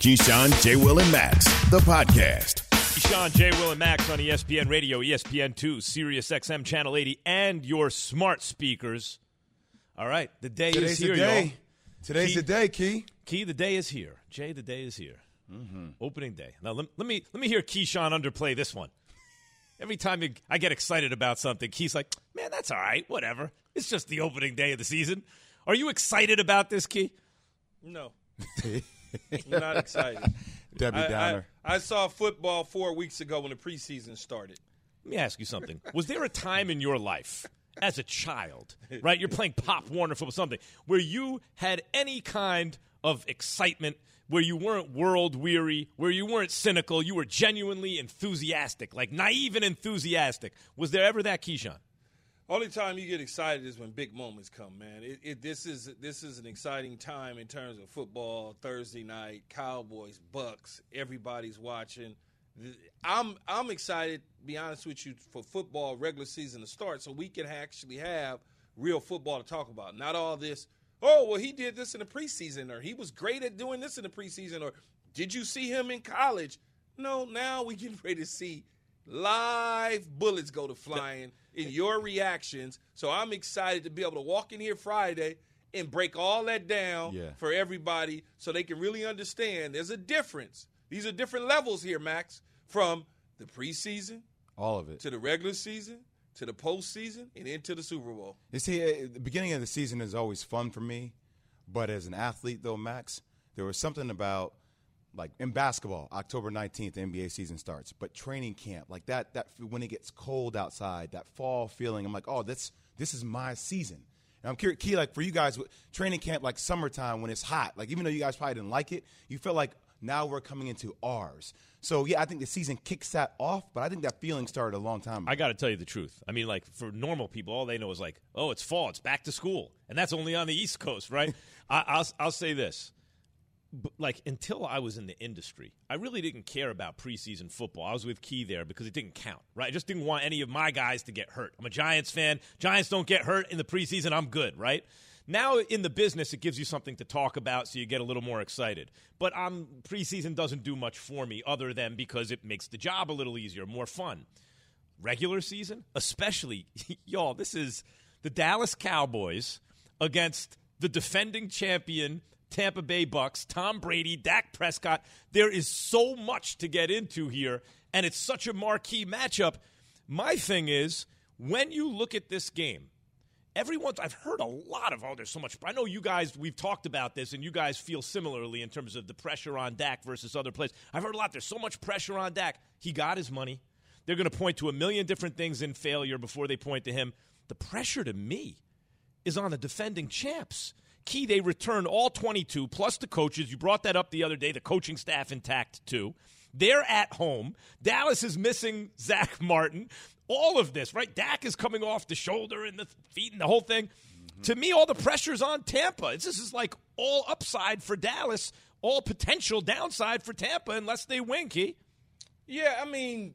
Keyshawn, J. Will, and Max, the podcast. Keyshawn, J. Will, and Max on ESPN Radio, ESPN2, Sirius XM Channel 80, and your smart speakers. All right, the day is here, y'all. Today's the day, Key. Key, the day is here. Jay, the day is here. Opening day. Now, let me hear Keyshawn underplay this one. Every time I get excited about something, Key's like, man, that's all right, whatever. It's just the opening day of the season. Are you excited about this, Key? No. I'm not excited. Debbie Downer. I saw football 4 weeks ago when the preseason started. Let me ask you something. Was there a time in your life as a child, right, you're playing Pop Warner football, something, where you had any kind of excitement, where you weren't world-weary, where you weren't cynical, you were genuinely enthusiastic, like naive and enthusiastic? Was there ever that, Keyshawn? Only time you get excited is when big moments come, man. This is an exciting time in terms of football. Thursday night, Cowboys, Bucks, everybody's watching. I'm excited, to be honest with you, for football regular season to start so we can actually have real football to talk about. Not all this, oh, well, he did this in the preseason, or he was great at doing this in the preseason, or did you see him in college? No, now we get ready to see live bullets go to flying in your reactions. So I'm excited to be able to walk in here Friday and break all that down for everybody so they can really understand there's a difference. These are different levels here, Max, from the preseason, all of it, to the regular season, to the postseason, and into the Super Bowl. You see, the beginning of the season is always fun for me, but as an athlete, though, Max, there was something about, like in basketball, October 19th, the NBA season starts. But training camp, like that when it gets cold outside, that fall feeling, I'm like, oh, this is my season. And I'm curious, Key, like for you guys, training camp, like summertime when it's hot, like even though you guys probably didn't like it, you feel like now we're coming into ours. So, yeah, I think the season kicks that off, but I think that feeling started a long time ago. I got to tell you the truth. I mean, like, for normal people, all they know is like, oh, it's fall, it's back to school. And that's only on the East Coast, right? I'll say this. Like, until I was in the industry, I really didn't care about preseason football. I was with Key there because it didn't count, right? I just didn't want any of my guys to get hurt. I'm a Giants fan. Giants don't get hurt in the preseason. I'm good, right? Now in the business, it gives you something to talk about, so you get a little more excited. But preseason doesn't do much for me other than because it makes the job a little easier, more fun. Regular season, especially, y'all, this is the Dallas Cowboys against the defending champion Tampa Bay Bucks, Tom Brady, Dak Prescott. There is so much to get into here, and it's such a marquee matchup. My thing is, when you look at this game, I've heard a lot of, there's so much. I know you guys, we've talked about this, and you guys feel similarly in terms of the pressure on Dak versus other players. I've heard a lot. There's so much pressure on Dak. He got his money. They're going to point to a million different things in failure before they point to him. The pressure to me is on the defending champs. Key, they return all 22, plus the coaches. You brought that up the other day, the coaching staff intact too. They're at home. Dallas is missing Zach Martin. All of this, right? Dak is coming off the shoulder and the feet and the whole thing. Mm-hmm. To me, all the pressure's on Tampa. This is like all upside for Dallas, all potential downside for Tampa unless they win, Key. Yeah, I mean,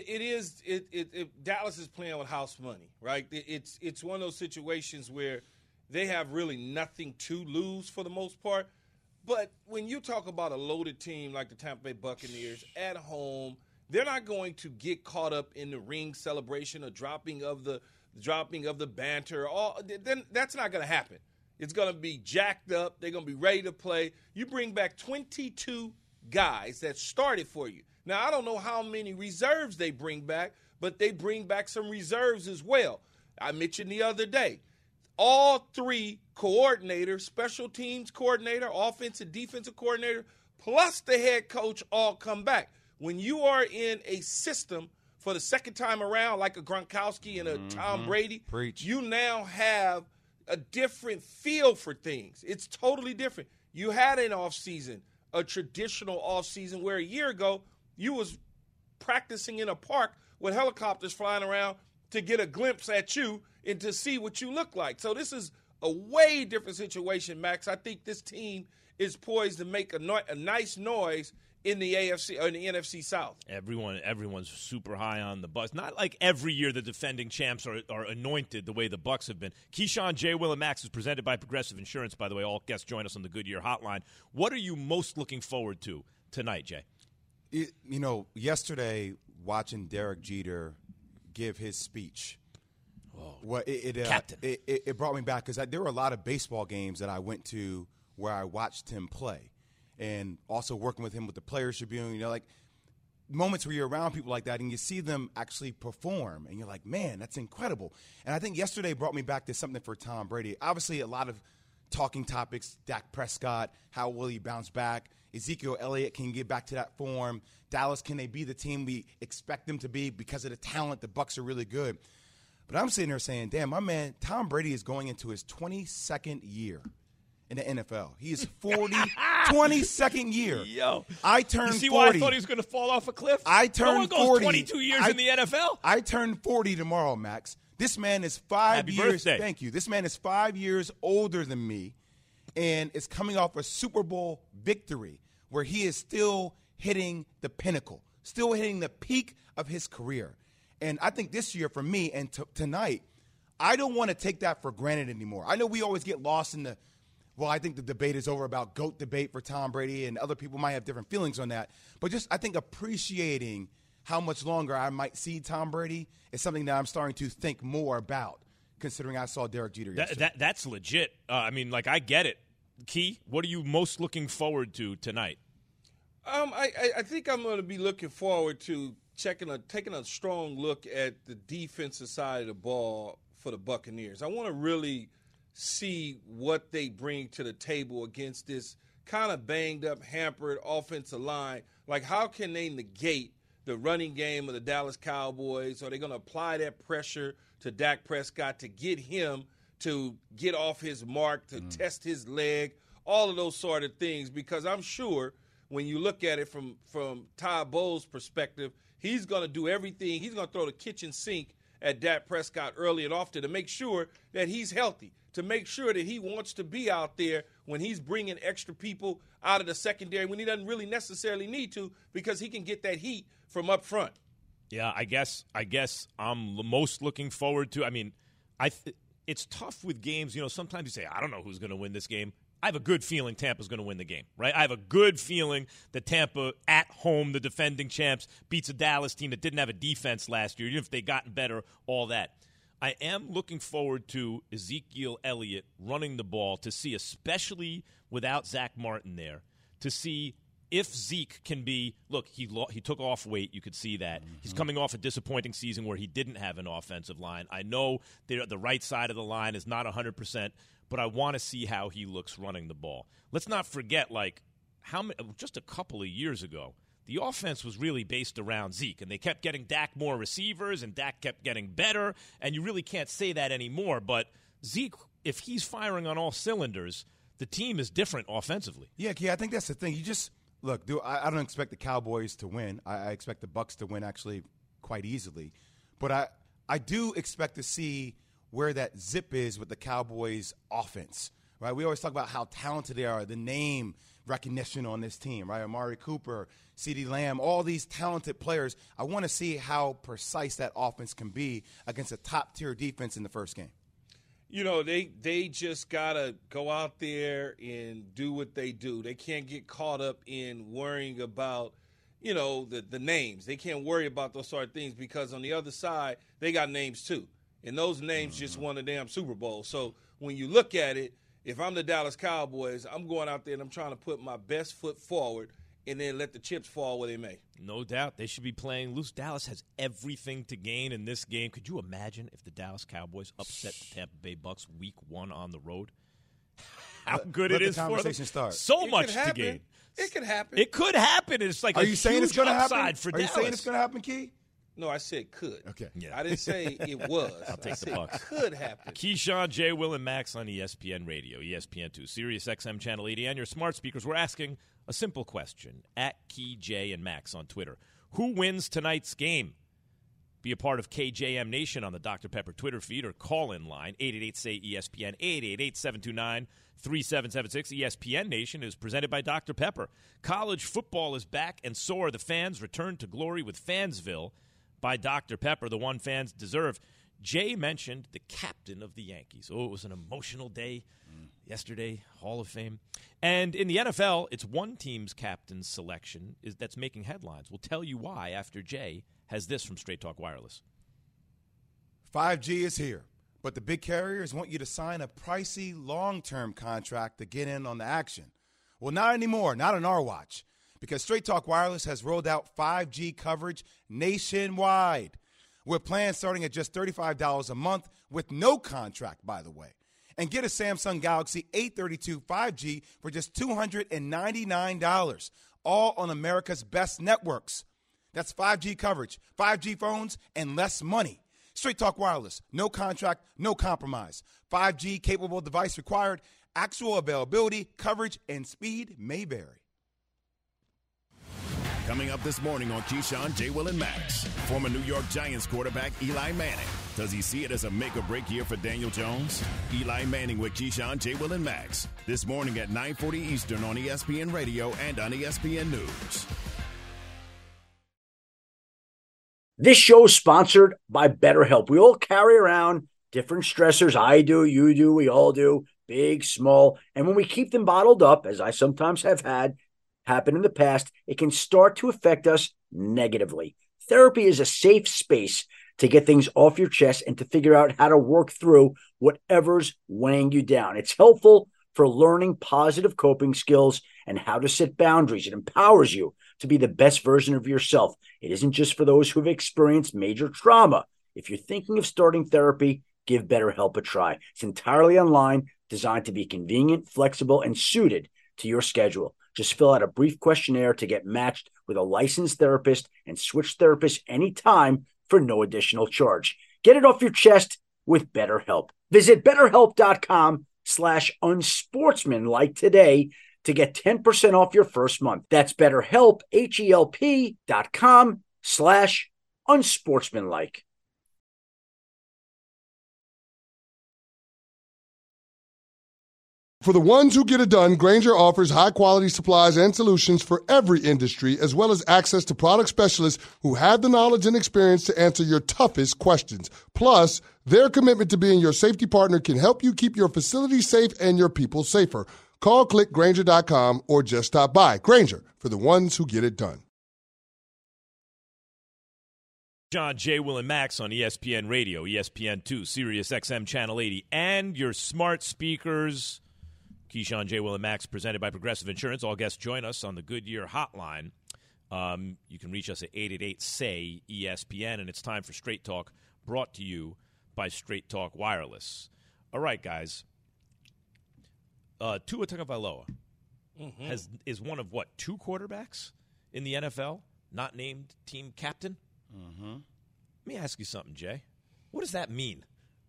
Dallas is playing with house money, right? It's one of those situations where they have really nothing to lose for the most part. But when you talk about a loaded team like the Tampa Bay Buccaneers at home, they're not going to get caught up in the ring celebration or dropping of the banter. Then that's not going to happen. It's going to be jacked up. They're going to be ready to play. You bring back 22 guys that started for you. Now, I don't know how many reserves they bring back, but they bring back some reserves as well. I mentioned the other day, all three coordinators, special teams coordinator, offensive, defensive coordinator, plus the head coach all come back. When you are in a system for the second time around, like a Gronkowski and a Tom Brady, you now have a different feel for things. It's totally different. You had an offseason, a traditional offseason, where a year ago you was practicing in a park with helicopters flying around to get a glimpse at you and to see what you look like. So this is a way different situation, Max. I think this team is poised to make a nice noise in the AFC or in the NFC South. Everyone's super high on the Bucs. Not like every year the defending champs are anointed the way the Bucs have been. Keyshawn, J. Will, and Max is presented by Progressive Insurance, by the way. All guests join us on the Goodyear Hotline. What are you most looking forward to tonight, Jay? Yesterday watching Derek Jeter give his speech, Captain. It brought me back because there were a lot of baseball games that I went to where I watched him play, and also working with him with the Players Tribune. Like moments where you're around people like that and you see them actually perform, and you're like, man, that's incredible. And I think yesterday brought me back to something for Tom Brady. Obviously, a lot of talking topics: Dak Prescott, how will he bounce back? Ezekiel Elliott can get back to that form. Dallas, can they be the team we expect them to be because of the talent? The Bucs are really good. But I'm sitting there saying, damn, my man, Tom Brady is going into his 22nd year in the NFL. He is 22nd year. Yo. I turned 40. You see why I thought he was going to fall off a cliff? I turned no one goes 40. 22 years in the NFL. I turned 40 tomorrow, Max. This man is 5 Happy years. birthday. Thank you. This man is 5 years older than me and is coming off a Super Bowl victory where he is still hitting the pinnacle, still hitting the peak of his career. And I think this year for me and tonight, I don't want to take that for granted anymore. I know we always get lost in I think the debate is over about GOAT debate for Tom Brady, and other people might have different feelings on that. But just I think appreciating how much longer I might see Tom Brady is something that I'm starting to think more about, considering I saw Derek Jeter yesterday. That's legit. I get it. Key, what are you most looking forward to tonight? I think I'm going to be looking forward to taking a strong look at the defensive side of the ball for the Buccaneers. I want to really see what they bring to the table against this kind of banged up, hampered offensive line. Like, how can they negate the running game of the Dallas Cowboys? Are they going to apply that pressure to Dak Prescott to get him to get off his mark, to test his leg, all of those sort of things? Because I'm sure when you look at it from Todd Bowles' perspective, he's going to do everything. He's going to throw the kitchen sink at Dak Prescott early and often to make sure that he's healthy, to make sure that he wants to be out there when he's bringing extra people out of the secondary when he doesn't really necessarily need to, because he can get that heat from up front. Yeah, I guess I'm most looking forward to. I mean, it's tough with games. Sometimes you say, I don't know who's going to win this game. I have a good feeling Tampa's going to win the game, right? I have a good feeling that Tampa, at home, the defending champs, beats a Dallas team that didn't have a defense last year, even if they gotten better, all that. I am looking forward to Ezekiel Elliott running the ball, to see, especially without Zach Martin there, to see if Zeke can be – look, he took off weight. You could see that. He's coming off a disappointing season where he didn't have an offensive line. I know the right side of the line is not 100%, but I want to see how he looks running the ball. Let's not forget, just a couple of years ago, the offense was really based around Zeke, and they kept getting Dak more receivers, and Dak kept getting better, and you really can't say that anymore. But Zeke, if he's firing on all cylinders, the team is different offensively. Yeah, I think that's the thing. You just – look, I don't expect the Cowboys to win. I expect the Bucs to win actually quite easily. But I do expect to see – where that zip is with the Cowboys offense, right? We always talk about how talented they are, the name recognition on this team, right? Amari Cooper, CeeDee Lamb, all these talented players. I want to see how precise that offense can be against a top-tier defense in the first game. They just got to go out there and do what they do. They can't get caught up in worrying about, the names. They can't worry about those sort of things because on the other side, they got names too. And those names just won a damn Super Bowl. So when you look at it, if I'm the Dallas Cowboys, I'm going out there and I'm trying to put my best foot forward and then let the chips fall where they may. No doubt. They should be playing loose. Dallas has everything to gain in this game. Could you imagine if the Dallas Cowboys upset the Tampa Bay Bucs week 1 on the road? How good it is for them. Start. So much to gain. It could happen. It could happen. It's like Are you saying it's going to happen? For Are you Dallas. saying it's going to happen, Key? No, I said could. Okay. Yeah. I didn't say it was. I'll take the Bucs. Could happen. Keyshawn, J. Will, and Max on ESPN Radio, ESPN2, Sirius XM Channel 80, and your smart speakers. We're asking a simple question at Key, J, and Max on Twitter. Who wins tonight's game? Be a part of KJM Nation on the Dr. Pepper Twitter feed or call-in line, 888-SAY-ESPN, 888-729-3776. ESPN Nation is presented by Dr. Pepper. College football is back, and so are the fans. Return to glory with Fansville by Dr. Pepper, the one fans deserve. Jay mentioned the captain of the Yankees. Oh, it was an emotional day yesterday, Hall of Fame. And in the NFL, it's one team's captain's selection that's making headlines. We'll tell you why after Jay has this from Straight Talk Wireless. 5G is here, but the big carriers want you to sign a pricey long-term contract to get in on the action. Well, not anymore, not on our watch, because Straight Talk Wireless has rolled out 5G coverage nationwide, with plans starting at just $35 a month with no contract, by the way. And get a Samsung Galaxy A32 5G for just $299, all on America's best networks. That's 5G coverage, 5G phones, and less money. Straight Talk Wireless, no contract, no compromise. 5G capable device required. Actual availability, coverage, and speed may vary. Coming up this morning on Keyshawn, J. Will, and Max, former New York Giants quarterback Eli Manning. Does he see it as a make-or-break year for Daniel Jones? Eli Manning with Keyshawn, J. Will, and Max. This morning at 9:40 Eastern on ESPN Radio and on ESPN News. This show is sponsored by BetterHelp. We all carry around different stressors. I do, you do, we all do, big, small. And when we keep them bottled up, as I sometimes have had happen in the past, it can start to affect us negatively. Therapy is a safe space to get things off your chest and to figure out how to work through whatever's weighing you down. It's helpful for learning positive coping skills and how to set boundaries. It empowers you to be the best version of yourself. It isn't just for those who have experienced major trauma. If you're thinking of starting therapy, give BetterHelp a try. It's entirely online, designed to be convenient, flexible, and suited to your schedule. Just fill out a brief questionnaire to get matched with a licensed therapist and switch therapists anytime for no additional charge. Get it off your chest with BetterHelp. Visit BetterHelp.com/unsportsmanlike today to get 10% off your first month. That's BetterHelp, HELP.com/unsportsmanlike. For the ones who get it done, Grainger offers high-quality supplies and solutions for every industry, as well as access to product specialists who have the knowledge and experience to answer your toughest questions. Plus, their commitment to being your safety partner can help you keep your facility safe and your people safer. Call, click Grainger.com, or just stop by. Grainger, for the ones who get it done. John, J. Will, and Max on ESPN Radio, ESPN2, Sirius XM Channel 80, and your smart speakers. Keyshawn, J. Will, and Max, presented by Progressive Insurance. All guests join us on the Goodyear Hotline. You can reach us at 888-SAY-ESPN, and it's time for Straight Talk, brought to you by Straight Talk Wireless. All right, guys. Tua Tagovailoa is one of, two quarterbacks in the NFL not named team captain? Let me ask you something, Jay. What does that mean?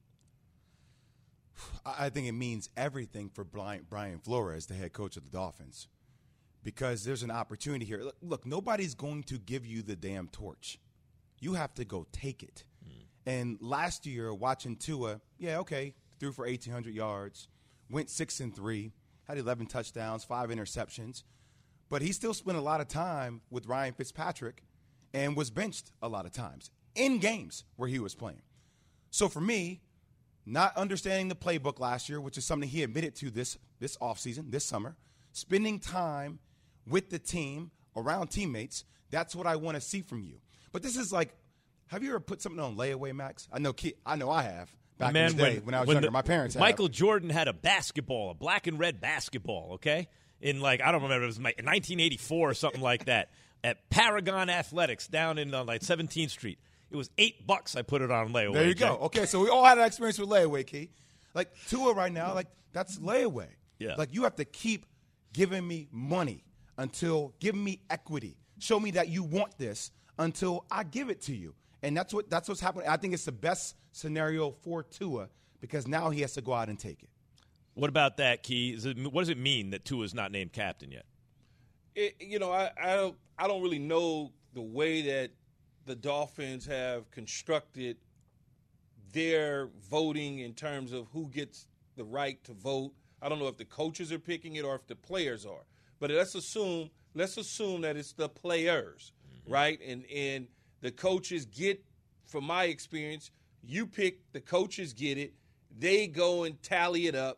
I think it means everything for Brian Flores, the head coach of the Dolphins, because there's an opportunity here. Look, nobody's going to give you the damn torch. You have to go take it. And last year, watching Tua, threw for 1,800 yards, went 6-3, had 11 touchdowns, 5 interceptions, but he still spent a lot of time with Ryan Fitzpatrick and was benched a lot of times in games where he was playing. So for me, not understanding the playbook last year, which is something he admitted to this offseason, this summer, spending time with the team, around teammates, that's what I want to see from you. But this is like, have you ever put something on layaway, Max? I know I have. Back in the day when I was younger, my parents had. Michael Jordan had a basketball, a black and red basketball, okay? In I don't remember, it was 1984 or something like that, at Paragon Athletics down in 17th Street. It was $8 I put it on layaway. There you go. Okay, so we all had an experience with layaway, Key. Like Tua right now, that's layaway. Yeah. You have to keep giving me money give me equity. Show me that you want this until I give it to you. And that's what's happening. I think it's the best scenario for Tua because now he has to go out and take it. What about that, Key? What does it mean that Tua is not named captain yet? I don't really know the way that the Dolphins have constructed their voting in terms of who gets the right to vote. I don't know if the coaches are picking it or if the players are. But let's assume that it's the players, right? And the coaches get, from my experience, you pick, the coaches get it, they go and tally it up,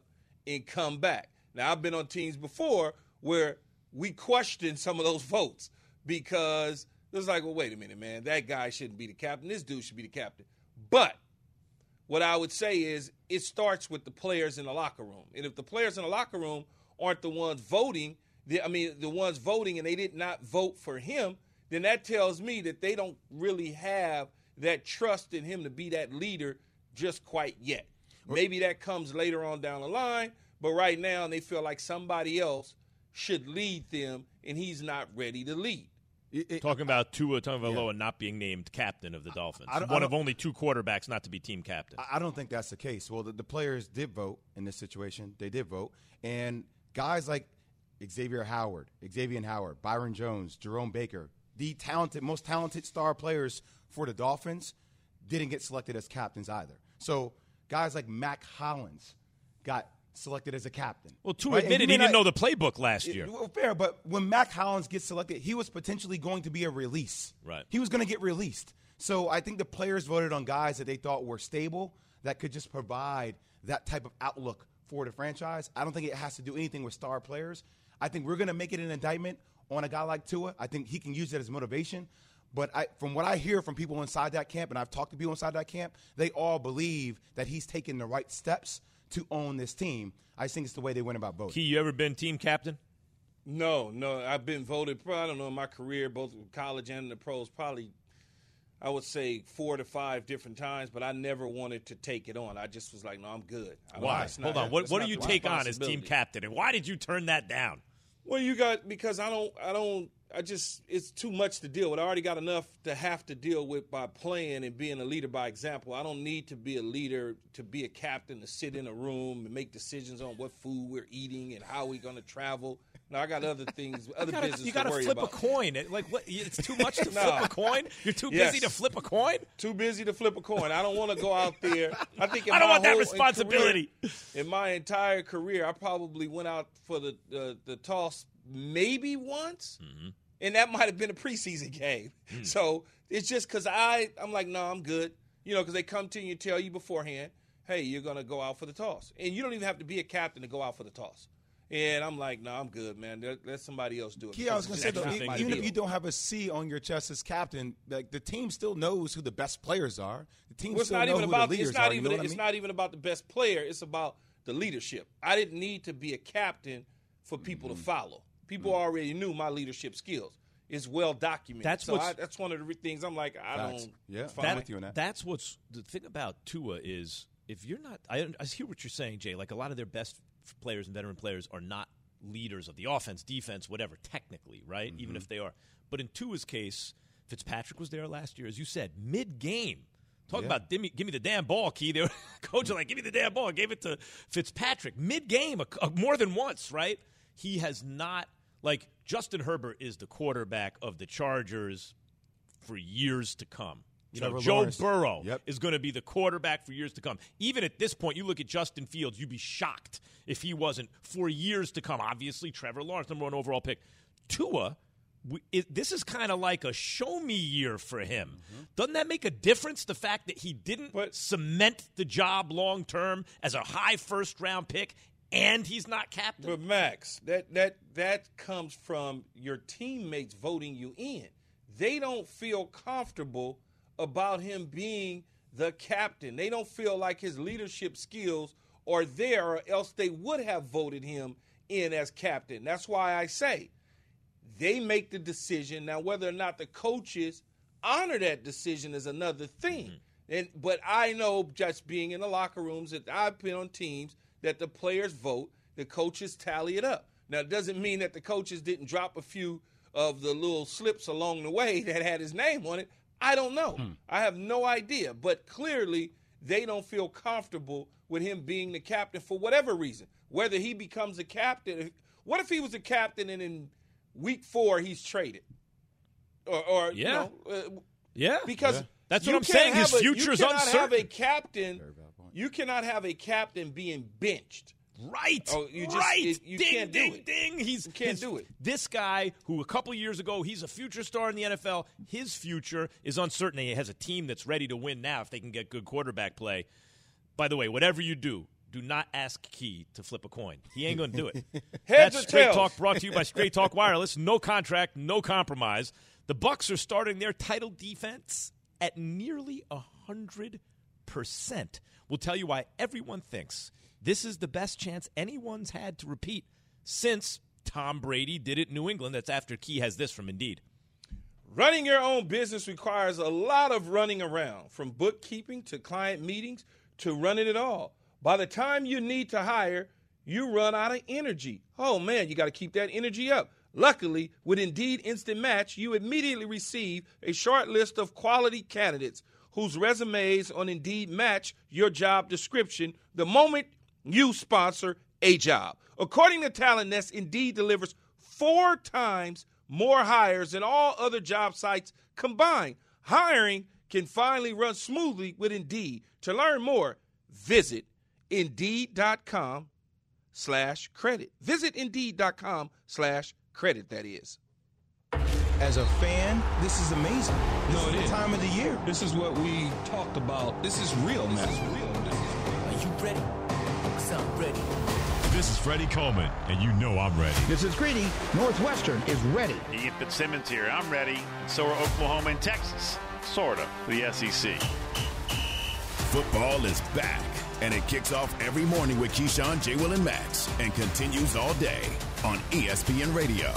and come back. Now, I've been on teams before where we questioned some of those votes because it was like, well, wait a minute, man. That guy shouldn't be the captain. This dude should be the captain. But what I would say is it starts with the players in the locker room. And if the players in the locker room aren't the ones voting, the ones voting and they did not vote for him, then that tells me that they don't really have that trust in him to be that leader just quite yet. Maybe that comes later on down the line, but right now they feel like somebody else should lead them, and he's not ready to lead. Talking about Tua Tagovailoa not being named captain of the Dolphins. One of only 2 quarterbacks not to be team captain. I don't think that's the case. Well, the players did vote in this situation. They did vote. And guys like Xavier Howard, Byron Jones, Jerome Baker, the most talented star players for the Dolphins didn't get selected as captains either. So guys like Mac Hollins got selected as a captain. Well, Tua admitted he didn't know the playbook last year. Well, fair, but when Mac Hollins gets selected, he was potentially going to be a release. Right. He was going to get released. So I think the players voted on guys that they thought were stable, that could just provide that type of outlook for the franchise. I don't think it has to do anything with star players. I think we're going to make it an indictment on a guy like Tua. I think he can use it as motivation. But from what I hear from people inside that camp, and I've talked to people inside that camp, they all believe that he's taking the right steps to own this team. I think it's the way they went about voting. Key, you ever been team captain? No. I've been voted, I don't know, in my career, both in college and in the pros, probably, I would say 4 to 5 different times, but I never wanted to take it on. I just was like, no, I'm good. Why? Hold on. What do you take on as team captain, and why did you turn that down? Well, because it's too much to deal with. I already got enough to have to deal with by playing and being a leader by example. I don't need to be a leader to be a captain, to sit in a room and make decisions on what food we're eating and how we're going to travel. No, I got other things, business to worry about. You got to flip a coin. It's too much to flip a coin? You're too busy to flip a coin? Too busy to flip a coin. I don't want to go out there. I don't want that responsibility. In my entire career, I probably went out for the toss maybe once, and that might have been a preseason game. So it's just because I'm like, no, I'm good. Because they come to you and tell you beforehand, hey, you're going to go out for the toss. And you don't even have to be a captain to go out for the toss. And I'm like, no, I'm good, man. Let somebody else do it. Yeah, I was going to say, though, even if you don't have a C on your chest as captain, like the team still knows who the best players are. The team still knows who the leaders are. It's not even about the best player. It's about the leadership. I didn't need to be a captain for people to follow. People already knew my leadership skills. It's well documented. That's one of the things I'm like, I'm with you on that. That's what's the thing about Tua is if you're not – I hear what you're saying, Jay. Like a lot of their best players and veteran players are not leaders of the offense, defense, whatever, technically, right? Even if they are. But in Tua's case, Fitzpatrick was there last year, as you said, mid-game. Talk about give me the damn ball, Key. They were coach like, give me the damn ball. Gave it to Fitzpatrick mid-game more than once, right? He has not – like Justin Herbert is the quarterback of the Chargers for years to come. Joe Burrow is going to be the quarterback for years to come. Even at this point, you look at Justin Fields, you'd be shocked if he wasn't for years to come. Obviously, Trevor Lawrence, number 1 overall pick. Tua, this is kind of like a show-me year for him. Doesn't that make a difference, the fact that he didn't cement the job long-term as a high first-round pick and he's not captain? But, Max, that comes from your teammates voting you in. They don't feel comfortable about him being the captain. They don't feel like his leadership skills are there, or else they would have voted him in as captain. That's why I say they make the decision. Now, whether or not the coaches honor that decision is another thing. But I know, just being in the locker rooms, that I've been on teams that the players vote, the coaches tally it up. Now, it doesn't mean that the coaches didn't drop a few of the little slips along the way that had his name on it. I don't know. I have no idea. But clearly, they don't feel comfortable with him being the captain for whatever reason. Whether he becomes a captain. What if he was a captain and in week 4 he's traded? Because that's what I'm saying. His future's uncertain. You cannot have a captain being benched. Right. You can't do it. You can't do it. This guy who a couple years ago, he's a future star in the NFL, his future is uncertain. He has a team that's ready to win now if they can get good quarterback play. By the way, whatever you do, Do not ask Key to flip a coin. He ain't going to do it. Heads That's or Straight tails? Talk brought to you by Straight Talk Wireless. No contract, no compromise. The Bucs are starting their title defense at nearly 100%. We'll tell you why everyone thinks this is the best chance anyone's had to repeat since Tom Brady did it in New England. That's after Key has this from Indeed. Running your own business requires a lot of running around, from bookkeeping to client meetings to running it all. By the time you need to hire, you run out of energy. Oh, man, you got to keep that energy up. Luckily, with Indeed Instant Match, you immediately receive a short list of quality candidates whose resumes on Indeed match your job description the moment you sponsor a job. According to Talent Nest, Indeed delivers 4 times more hires than all other job sites combined. Hiring can finally run smoothly with Indeed. To learn more, visit Indeed.com/credit. Visit Indeed.com/credit, that is. As a fan, this is amazing. This is the time of the year. This is what we talked about. This is real, man. Are you ready? Because I'm ready. This is Freddie Coleman, and you know I'm ready. This is Greedy. Northwestern is ready. Ian Fitzsimmons here. I'm ready. So are Oklahoma and Texas. Sort of. The SEC. Football is back, and it kicks off every morning with Keyshawn, J. Will, and Max, and continues all day on ESPN Radio.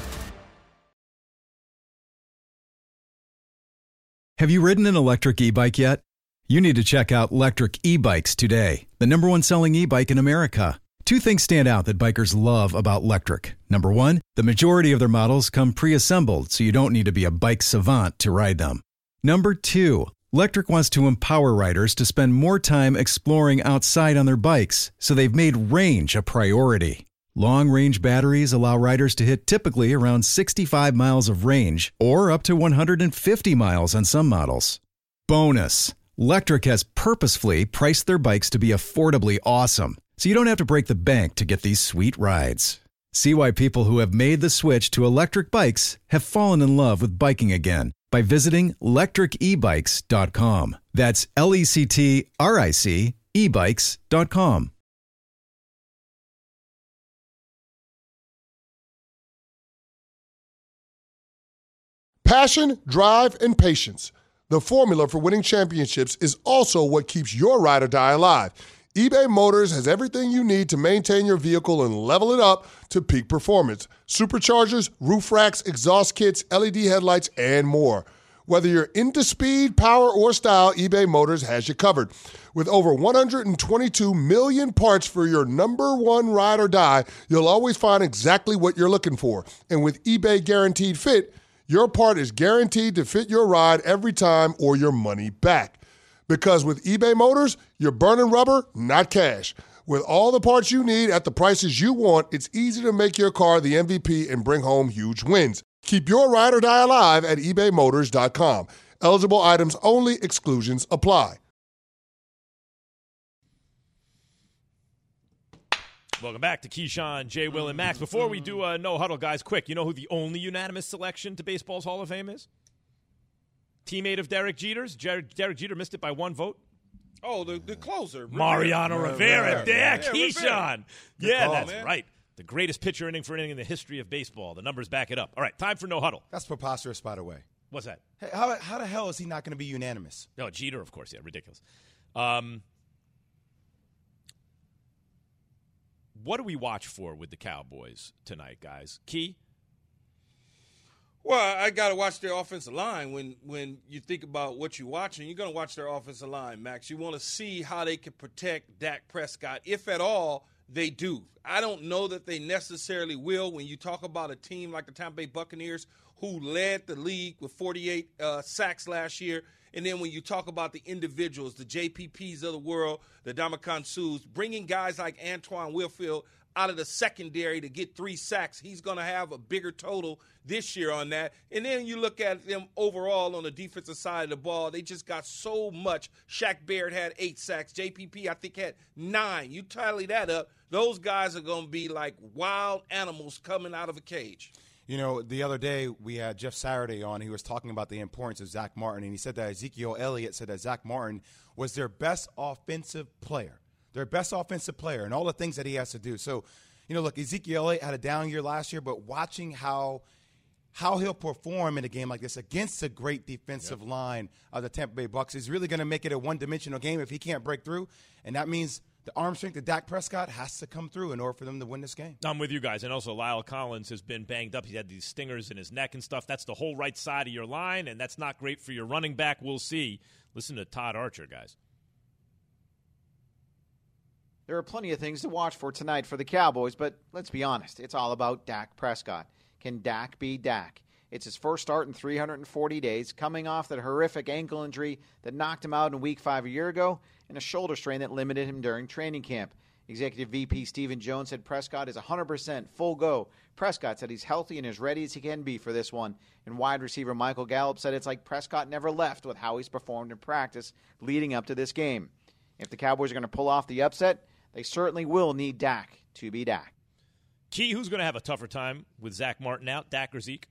Have you ridden an electric e-bike yet? You need to check out Lectric E-Bikes today, the #1 selling e-bike in America. 2 things stand out that bikers love about Lectric. Number 1, the majority of their models come pre-assembled, so you don't need to be a bike savant to ride them. Number 2, Lectric wants to empower riders to spend more time exploring outside on their bikes, so they've made range a priority. Long-range batteries allow riders to hit typically around 65 miles of range, or up to 150 miles on some models. Bonus, Lectric has purposefully priced their bikes to be affordably awesome, so you don't have to break the bank to get these sweet rides. See why people who have made the switch to electric bikes have fallen in love with biking again by visiting lectricebikes.com. That's LECTRIC ebikes.com. Passion, drive, and patience. The formula for winning championships is also what keeps your ride or die alive. eBay Motors has everything you need to maintain your vehicle and level it up to peak performance. Superchargers, roof racks, exhaust kits, LED headlights, and more. Whether you're into speed, power, or style, eBay Motors has you covered. With over 122 million parts for your #1 ride or die, you'll always find exactly what you're looking for. And with eBay Guaranteed Fit, your part is guaranteed to fit your ride every time or your money back. Because with eBay Motors, you're burning rubber, not cash. With all the parts you need at the prices you want, it's easy to make your car the MVP and bring home huge wins. Keep your ride or die alive at ebaymotors.com. Eligible items only. Exclusions apply. Welcome back to Keyshawn, J. Will, and Max. Before we do a no huddle, guys, quick, you know who the only unanimous selection to baseball's Hall of Fame is? Teammate of Derek Jeter's. Derek Jeter missed it by 1 vote. Oh, the closer. Mariano Rivera. Yeah, Keyshawn. Yeah, call, that's man. right. The greatest pitcher inning for inning in the history of baseball. The numbers back it up. All right, time for no huddle. That's preposterous, by the way. What's that? Hey, how the hell is he not going to be unanimous? No, Jeter, of course. Yeah, ridiculous. What do we watch for with the Cowboys tonight, guys? Key? Well, I got to watch their offensive line. When you think about what you're watching, you're going to watch their offensive line, Max. You want to see how they can protect Dak Prescott, if at all they do. I don't know that they necessarily will. When you talk about a team like the Tampa Bay Buccaneers, who led the league with 48 sacks last year, and then when you talk about the individuals, the JPPs of the world, the Ndamukong Suhs, bringing guys like Antoine Winfield out of the secondary to get 3 sacks, he's going to have a bigger total this year on that. And then you look at them overall on the defensive side of the ball, they just got so much. Shaq Barrett had 8 sacks. JPP, I think, had 9. You tally that up, those guys are going to be like wild animals coming out of a cage. You know, the other day we had Jeff Saturday on. He was talking about the importance of Zach Martin, and he said that Ezekiel Elliott said that Zach Martin was their best offensive player. their best offensive player, and all the things that he has to do. So, look, Ezekiel Elliott had a down year last year, but watching how he'll perform in a game like this against a great defensive line of the Tampa Bay Bucs is really going to make it a one-dimensional game if he can't break through, and that means the arm strength of Dak Prescott has to come through in order for them to win this game. I'm with you guys. And also, Lyle Collins has been banged up. He had these stingers in his neck and stuff. That's the whole right side of your line, and that's not great for your running back. We'll see. Listen to Todd Archer, guys. There are plenty of things to watch for tonight for the Cowboys, but let's be honest. It's all about Dak Prescott. Can Dak be Dak? It's his first start in 340 days, coming off that horrific ankle injury that knocked him out in Week 5 a year ago and a shoulder strain that limited him during training camp. Executive VP Stephen Jones said Prescott is 100% full go. Prescott said he's healthy and as ready as he can be for this one. And wide receiver Michael Gallup said it's like Prescott never left with how he's performed in practice leading up to this game. If the Cowboys are going to pull off the upset, they certainly will need Dak to be Dak. Key, who's going to have a tougher time with Zach Martin out, Dak or Zeke?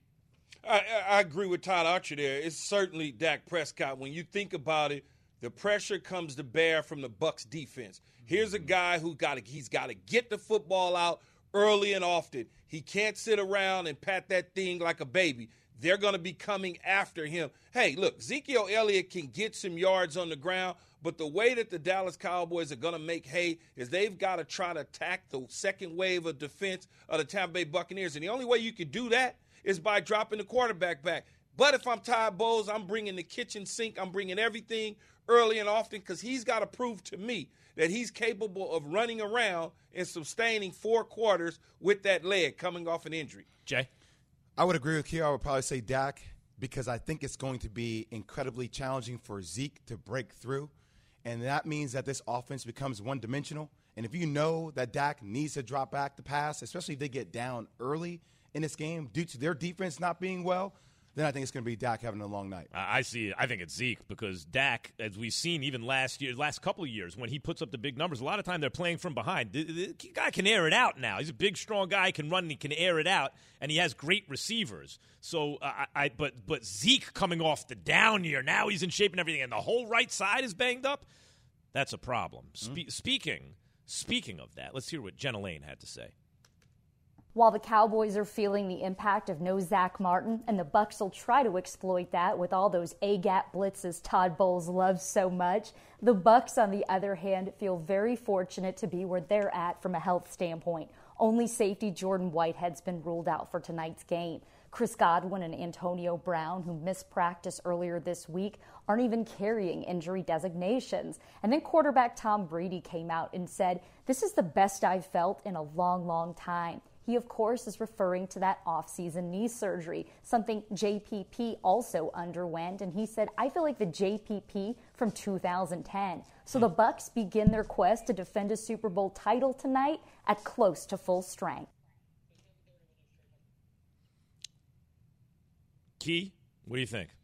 I agree with Todd Archer there. It's certainly Dak Prescott. When you think about it, the pressure comes to bear from the Bucs defense. Here's a guy he's got to get the football out early and often. He can't sit around and pat that thing like a baby. They're going to be coming after him. Hey, look, Ezekiel Elliott can get some yards on the ground, but the way that the Dallas Cowboys are going to make hay is they've got to try to attack the second wave of defense of the Tampa Bay Buccaneers. And the only way you can do that is by dropping the quarterback back. But if I'm Todd Bowles, I'm bringing the kitchen sink. I'm bringing everything early and often because he's got to prove to me that he's capable of running around and sustaining 4 quarters with that leg coming off an injury. Jay? I would agree with you. I would probably say Dak because I think it's going to be incredibly challenging for Zeke to break through. And that means that this offense becomes one-dimensional. And if you know that Dak needs to drop back the pass, especially if they get down early in this game due to their defense not being well, then I think it's going to be Dak having a long night. I see it. I think it's Zeke because Dak, as we've seen even last couple of years, when he puts up the big numbers, a lot of time they're playing from behind. The guy can air it out now. He's a big, strong guy. He can run and he can air it out, and he has great receivers. So, but Zeke coming off the down year, now he's in shape and everything, and the whole right side is banged up. That's a problem. Speaking of that, let's hear what Jenna Lane had to say. While the Cowboys are feeling the impact of no Zach Martin, and the Bucs will try to exploit that with all those A-gap blitzes Todd Bowles loves so much, the Bucs, on the other hand, feel very fortunate to be where they're at from a health standpoint. Only safety Jordan Whitehead's been ruled out for tonight's game. Chris Godwin and Antonio Brown, who missed practice earlier this week, aren't even carrying injury designations. And then quarterback Tom Brady came out and said, "This is the best I've felt in a long, long time." He, of course, is referring to that off-season knee surgery, something JPP also underwent. And he said, "I feel like the JPP from 2010. So the Bucs begin their quest to defend a Super Bowl title tonight at close to full strength. Key, what do you think?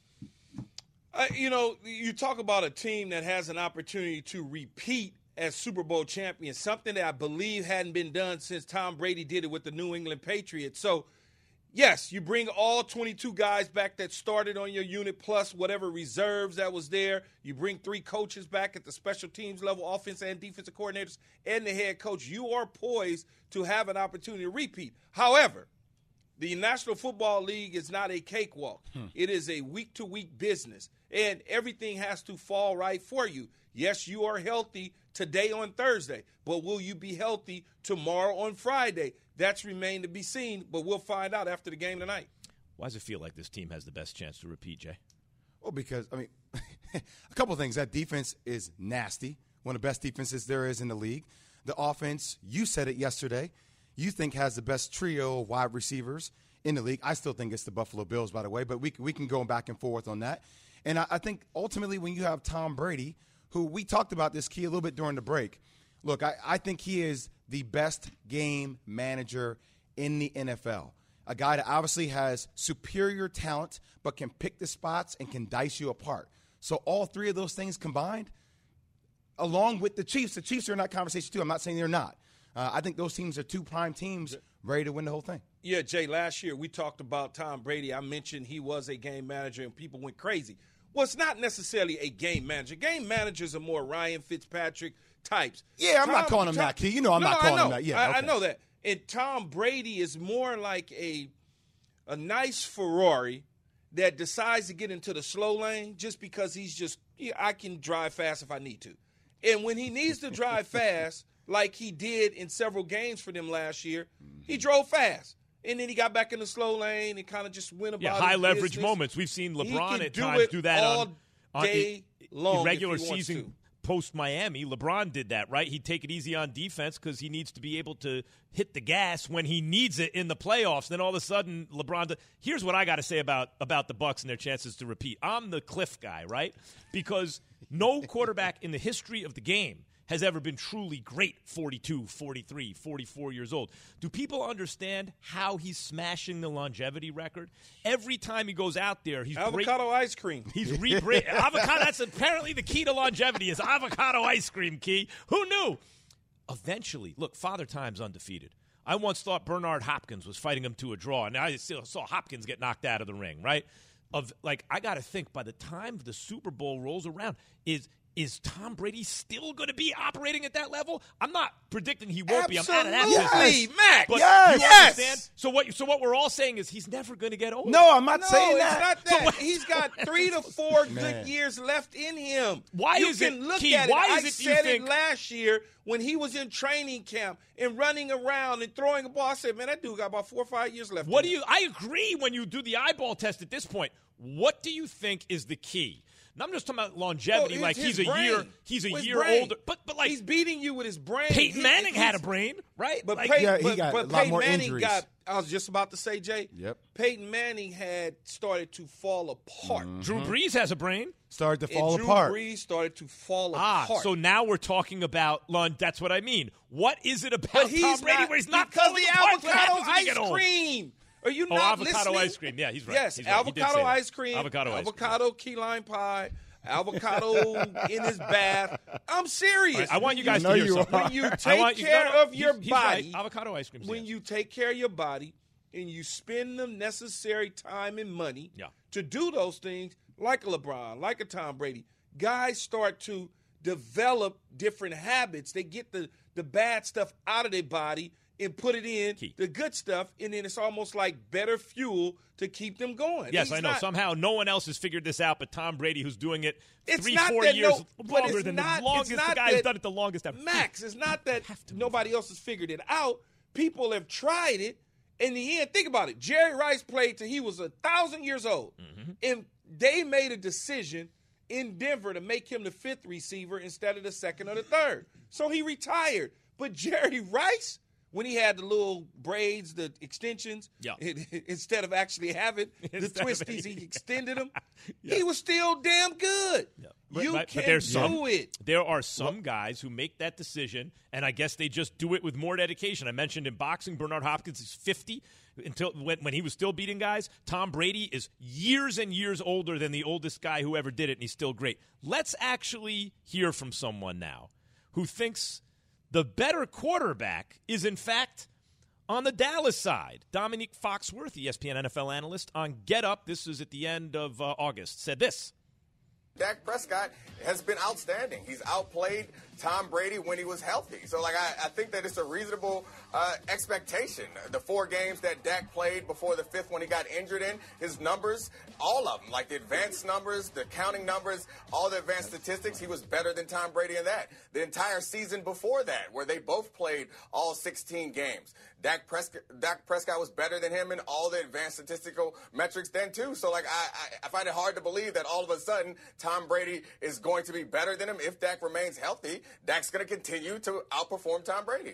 You talk about a team that has an opportunity to repeat as Super Bowl champions, something that I believe hadn't been done since Tom Brady did it with the New England Patriots. So, yes, you bring all 22 guys back that started on your unit plus whatever reserves that was there. You bring 3 coaches back at the special teams level, offense and defensive coordinators, and the head coach. You are poised to have an opportunity to repeat. However, the National Football League is not a cakewalk. It is a week-to-week business, and everything has to fall right for you. Yes, you are healthy today on Thursday, but will you be healthy tomorrow on Friday? That's remained to be seen, but we'll find out after the game tonight. Why does it feel like this team has the best chance to repeat, Jay? Well, because, a couple of things. That defense is nasty, one of the best defenses there is in the league. The offense, you said it yesterday, you think has the best trio of wide receivers in the league. I still think it's the Buffalo Bills, by the way, but we can go back and forth on that. And I think ultimately when you have Tom Brady, who we talked about this, Key, a little bit during the break. Look, I think he is the best game manager in the NFL. A guy that obviously has superior talent but can pick the spots and can dice you apart. So all 3 of those things combined, along with the Chiefs are in that conversation too. I'm not saying they're not. I think those teams are 2 prime teams ready to win the whole thing. Yeah, Jay, last year we talked about Tom Brady. I mentioned he was a game manager and people went crazy. Well, it's not necessarily a game manager. Game managers are more Ryan Fitzpatrick types. Yeah, I'm not calling him that, Key. You know I'm not calling him that. Yeah, I know that. And Tom Brady is more like a nice Ferrari that decides to get into the slow lane just because I can drive fast if I need to. And when he needs to drive fast, like he did in several games for them last year, he drove fast. And then he got back in the slow lane and kind of just went about high leverage business. Moments. We've seen LeBron at do times do that all on day long regular season. Post-Miami, LeBron did that, right? He'd take it easy on defense because he needs to be able to hit the gas when he needs it in the playoffs. Then all of a sudden, LeBron – here's what I got to say about the Bucs and their chances to repeat. I'm the Cliff guy, right? Because no quarterback in the history of the game has ever been truly great 42, 43, 44 years old. Do people understand how he's smashing the longevity record? Every time he goes out there, he's avocado ice cream. He's avocado. That's apparently the key to longevity is avocado ice cream, Key. Who knew? Eventually, look, Father Time's undefeated. I once thought Bernard Hopkins was fighting him to a draw, and I still saw Hopkins get knocked out of the ring, right? I got to think by the time the Super Bowl rolls around, is Tom Brady still going to be operating at that level? I'm not predicting he won't be. I'm out of that business. Mac. But yes. You understand? So what we're all saying is he's never going to get old. No, I'm not saying that. It's not that. He's got 3 to 4 good years left in him. Why you is can it, look Key, at it. why I is it said you think, it last year when he was in training camp and running around and throwing a ball. I said, man, that dude got about 4 or 5 years left. I agree when you do the eyeball test at this point. What do you think is the key? And I'm just talking about longevity. Well, he's a year older. But like he's beating you with his brain. Peyton Manning had a brain, right? But he got a lot Peyton more Manning injuries. I was just about to say, Jay. Yep. Peyton Manning had started to fall apart. Mm-hmm. Drew Brees has a brain. Started to fall apart. Drew Brees started to fall apart. So now we're talking about that's what I mean. What is it about Tom Brady where he's not because falling the apart? avocado ice cream. Are you not avocado listening? ice cream. Yeah, he's right. Yes, he's right. avocado ice cream. Avocado key lime pie. Avocado in his bath. I'm serious. Right, I want you guys to hear something. When you take care of your body, right. Avocado ice cream. When you take care of your body and you spend the necessary time and money to do those things, like a LeBron, like a Tom Brady, guys start to develop different habits. They get the bad stuff out of their body and put it in the good stuff, and then it's almost like better fuel to keep them going. Yes, I know. Somehow no one else has figured this out but Tom Brady, who's doing it 3-4 years longer than the longest. The guy who's done it the longest ever. Max, it's not that nobody else has figured it out. People have tried it. In the end, think about it. Jerry Rice played till he was 1,000 years old, and they made a decision in Denver to make him the 5th receiver instead of the 2nd or the 3rd. So he retired. But Jerry Rice, when he had the little braids, the extensions, instead of actually having the twisties, he extended them. He was still damn good. You can do it. There are some guys who make that decision, and I guess they just do it with more dedication. I mentioned in boxing, Bernard Hopkins is 50 until when he was still beating guys. Tom Brady is years and years older than the oldest guy who ever did it, and he's still great. Let's actually hear from someone now who thinks the better quarterback is, in fact, on the Dallas side. Dominique Foxworth, ESPN NFL analyst on Get Up, this is at the end of August, said this. Dak Prescott has been outstanding. He's outplayed Tom Brady when he was healthy. So, I think that it's a reasonable expectation. The 4 games that Dak played before the 5th when he got injured in, his numbers, all of them, like the advanced numbers, the counting numbers, all the advanced statistics, he was better than Tom Brady in that. The entire season before that, where they both played all 16 games, Dak Prescott was better than him in all the advanced statistical metrics then, too. So, I find it hard to believe that all of a sudden Tom Brady is going to be better than him if Dak remains healthy. Dak's going to continue to outperform Tom Brady.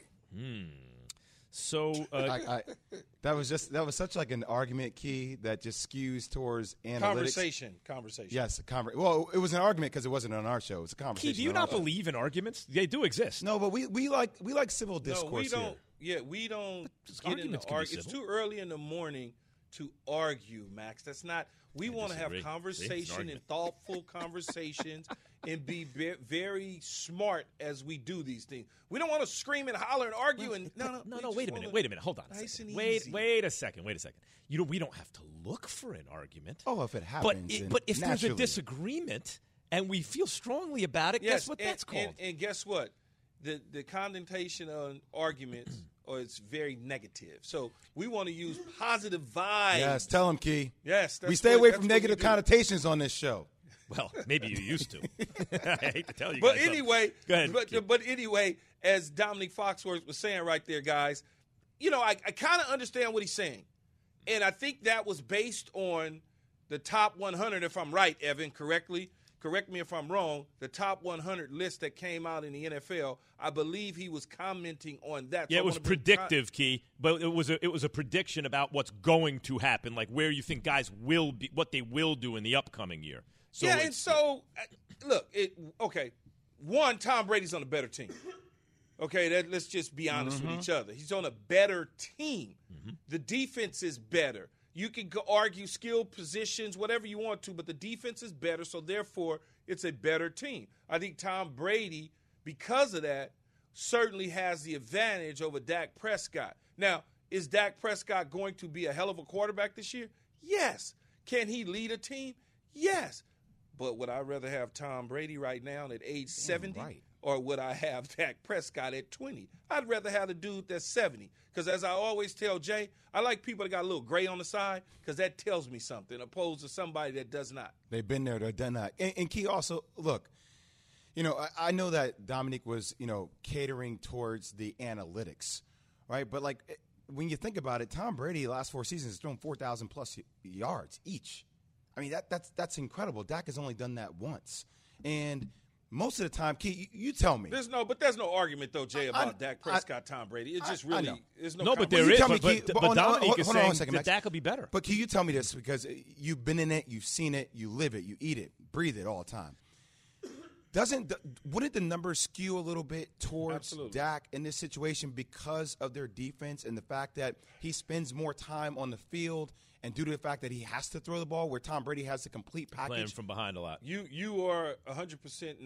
So that was such like an argument, Key, that just skews towards analytics. Conversation. Yes, well, it was an argument because it wasn't on our show. It was a conversation. Key, do you not believe in arguments? They do exist. No, but we like civil discourse. No, we don't. Yeah, we don't get into arguments. It's too early in the morning to argue, Max. That's not. We want to have conversation and thoughtful conversations and be very smart as we do these things. We don't want to scream and holler and argue. No. Wait a minute. Hold on. Nice and easy. Wait a second. We don't have to look for an argument. Oh, if it happens. But if there's a disagreement and we feel strongly about it, guess what that's called? And guess what? the connotation on arguments is very negative. So we want to use positive vibes. Yes, tell him, Key. Yes. We stay away from negative connotations on this show. Well, maybe you used to. I hate to tell you but guys anyway, go ahead, but anyway, as Dominique Foxworth was saying right there, guys, I kind of understand what he's saying. And I think that was based on the top 100, if I'm right, Evan, correct me if I'm wrong, the top 100 list that came out in the NFL, I believe he was commenting on that. Yeah, so it was predictive, Key, but it was a prediction about what's going to happen, like where you think guys will be, what they will do in the upcoming year. So yeah, and so, look, one, Tom Brady's on a better team. Okay, let's just be honest with each other. He's on a better team. Mm-hmm. The defense is better. You can argue skill positions, whatever you want to, but the defense is better, so therefore it's a better team. I think Tom Brady, because of that, certainly has the advantage over Dak Prescott. Now, is Dak Prescott going to be a hell of a quarterback this year? Yes. Can he lead a team? Yes. But would I rather have Tom Brady right now at age 70? Right. Or would I have Dak Prescott at 20? I'd rather have the dude that's 70. Because as I always tell Jay, I like people that got a little gray on the side because that tells me something opposed to somebody that does not. They've been there, they've done that. And Key, also, look, I know that Dominique was, catering towards the analytics, right? But, when you think about it, Tom Brady, the last 4 seasons, has thrown 4,000-plus yards each. I mean, that's incredible. Dak has only done that once. And most of the time, Key, you tell me. There's no argument, though, Jay, about Dak Prescott, Tom Brady. It's just really there's no. No, but there is. But Dominique is saying that Dak will be better. But can you tell me this, because you've been in it, you've seen it, you live it, you eat it, breathe it all the time. Wouldn't the numbers skew a little bit towards Dak in this situation because of their defense and the fact that he spends more time on the field and due to the fact that he has to throw the ball, where Tom Brady has the complete package? Playing from behind a lot. You are 100%,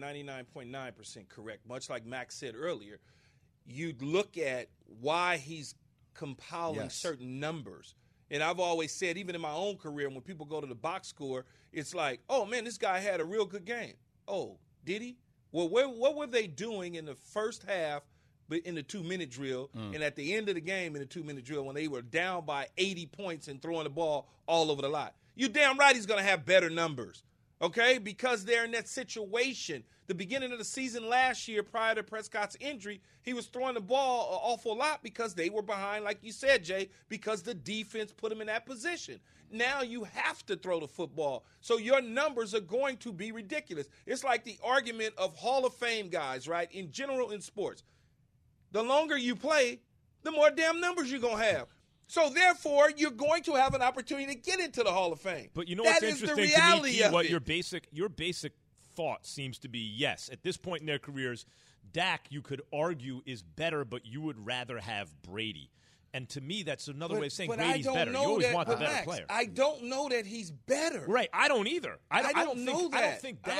99.9% correct. Much like Max said earlier, you look at why he's compiling certain numbers. And I've always said, even in my own career, when people go to the box score, it's like, oh, man, this guy had a real good game. Oh, did he? Well, what were they doing in the first half but in the 2-minute drill and at the end of the game in the 2-minute drill when they were down by 80 points and throwing the ball all over the lot? You damn right he's going to have better numbers, okay, because they're in that situation. The beginning of the season last year, prior to Prescott's injury, he was throwing the ball an awful lot because they were behind, like you said, Jay, because the defense put him in that position. Now you have to throw the football, so your numbers are going to be ridiculous. It's like the argument of Hall of Fame guys, right, in general in sports. The longer you play, the more damn numbers you're going to have. So, therefore, you're going to have an opportunity to get into the Hall of Fame. But you know what's interesting to me, Key, what your basic thought seems to be, yes, at this point in their careers, Dak, you could argue, is better, but you would rather have Brady. And to me, that's another way of saying Brady's better. You always want the better player. I don't know that he's better. Right, I don't either. I don't know that.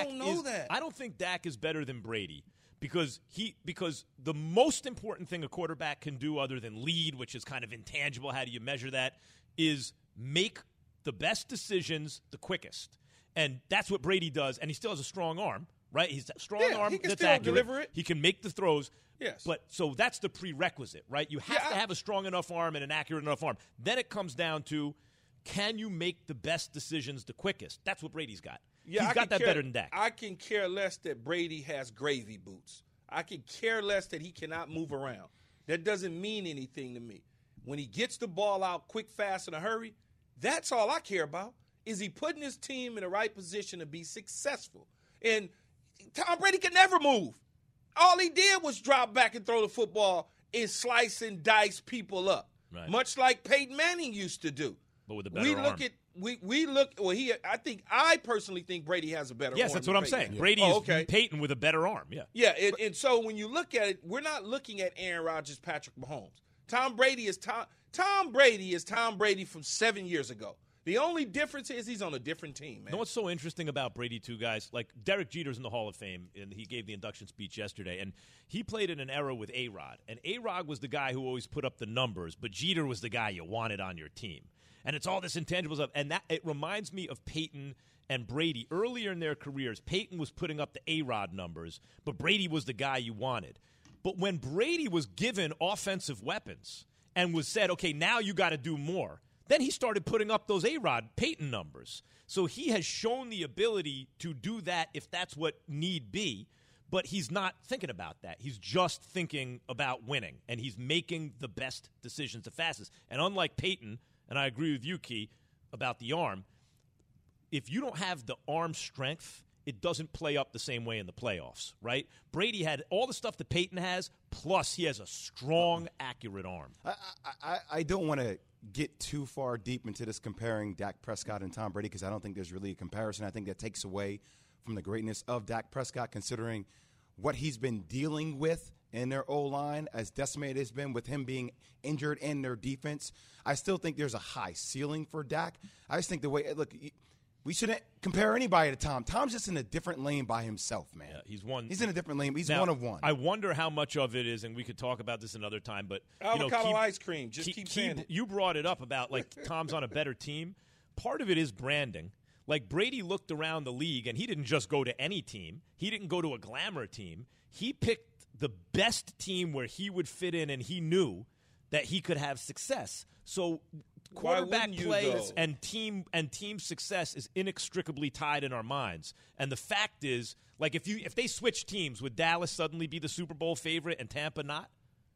I don't think Dak is better than Brady. Because the most important thing a quarterback can do, other than lead, which is kind of intangible, how do you measure that, is make the best decisions the quickest. And that's what Brady does, and he still has a strong arm, right? He's a strong arm he can that's still accurate. Deliver it. He can make the throws. Yes. But so that's the prerequisite, right? You have to have a strong enough arm and an accurate enough arm. Then it comes down to, can you make the best decisions the quickest? That's what Brady's got. Yeah, he's got that better than Dak. I can care less that Brady has gravy boots. I can care less that he cannot move around. That doesn't mean anything to me. When he gets the ball out quick, fast, in a hurry, that's all I care about. Is he putting his team in the right position to be successful? And Tom Brady could never move. All he did was drop back and throw the football and slice and dice people up, much like Peyton Manning used to do. But with a better arm. I personally think Brady has a better arm. Yes, that's what I'm saying. Yeah. Brady is Peyton with a better arm. Yeah. Yeah, and so when you look at it, we're not looking at Aaron Rodgers, Patrick Mahomes. Tom Brady is Tom Brady from 7 years ago. The only difference is he's on a different team, man. You know what's so interesting about Brady, too, guys? Like, Derek Jeter's in the Hall of Fame, and he gave the induction speech yesterday, and he played in an era with A-Rod. And A-Rod was the guy who always put up the numbers, but Jeter was the guy you wanted on your team. And it's all this intangible stuff. And that it reminds me of Peyton and Brady. Earlier in their careers, Peyton was putting up the A-Rod numbers, but Brady was the guy you wanted. But when Brady was given offensive weapons and was said, okay, now you got to do more, then he started putting up those A-Rod Peyton numbers. So he has shown the ability to do that if that's what need be, but he's not thinking about that. He's just thinking about winning, and he's making the best decisions the fastest. And unlike Peyton, and I agree with you, Key, about the arm, if you don't have the arm strength, it doesn't play up the same way in the playoffs, right? Brady had all the stuff that Peyton has, plus he has a strong, accurate arm. I don't want to get too far deep into this comparing Dak Prescott and Tom Brady because I don't think there's really a comparison. I think that takes away from the greatness of Dak Prescott considering what he's been dealing with in their O-line, as decimated as been with him being injured in their defense. I still think there's a high ceiling for Dak. I just think the way – look, we shouldn't compare anybody to Tom. Tom's just in a different lane by himself, man. Yeah, he's in a different lane. He's now, one of one. I wonder how much of it is, and we could talk about this another time, but avocado ice cream. Just keep saying it. You brought it up about like Tom's on a better team. Part of it is branding. Like Brady looked around the league, and he didn't just go to any team. He didn't go to a glamour team. He picked the best team where he would fit in, and he knew that he could have success. So quarterback play and team success is inextricably tied in our minds. And the fact is, like if they switch teams, would Dallas suddenly be the Super Bowl favorite and Tampa not?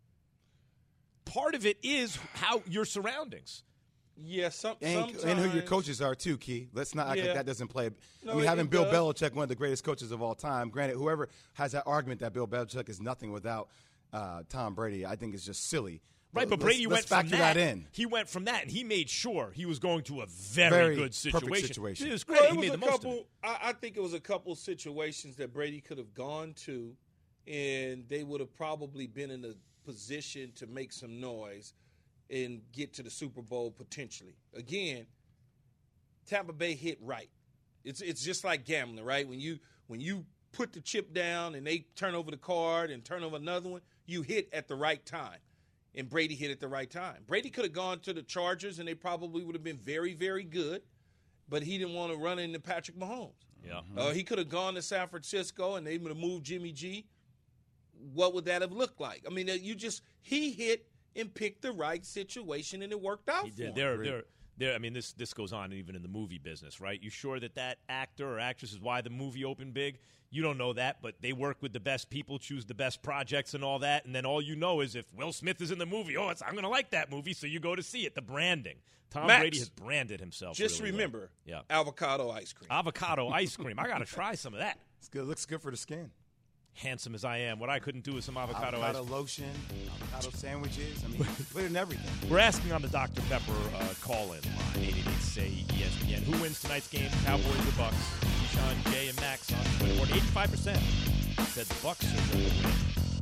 Part of it is how your surroundings. Yeah, sometimes. And who your coaches are, too, Key. Let's not act like that doesn't play. No, I mean, having Bill Belichick, one of the greatest coaches of all time, granted, whoever has that argument that Bill Belichick is nothing without Tom Brady, I think is just silly. Right, but Brady went from that. He went from that, and he made sure he was going to a very good situation. Perfect situation. It was great. He made the most of it. I think it was a couple situations that Brady could have gone to, and they would have probably been in a position to make some noise and get to the Super Bowl potentially. Again, Tampa Bay hit right. It's just like gambling, right? When you put the chip down and they turn over the card and turn over another one, you hit at the right time. And Brady hit at the right time. Brady could have gone to the Chargers, and they probably would have been very, very good, but he didn't want to run into Patrick Mahomes. Yeah. He could have gone to San Francisco, and they would have moved Jimmy G. What would that have looked like? I mean, he hit and picked the right situation, and it worked out for him. I mean, this goes on even in the movie business, right? You sure that actor or actress is why the movie opened big? You don't know that, but they work with the best people, choose the best projects and all that, and then all you know is if Will Smith is in the movie, I'm going to like that movie, so you go to see it. The branding. Tom Brady has branded himself. Just really remember, well. avocado ice cream. Avocado ice cream. I got to try some of that. It's good. It looks good for the skin. Handsome as I am, what I couldn't do is some avocado lotion, avocado sandwiches. I mean, put it in everything. We're asking on the Dr. Pepper call-in line, 888-SAY-ESPN. Who wins tonight's game, Cowboys or Bucks? Keyshawn, Jay, and Max on Twitter. 85% said the Bucks are going to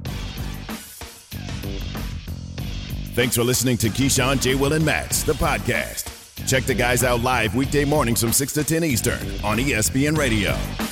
win. Thanks for listening to Keyshawn, J. Will, and Max, the podcast. Check the guys out live weekday mornings from 6 to 10 Eastern on ESPN Radio.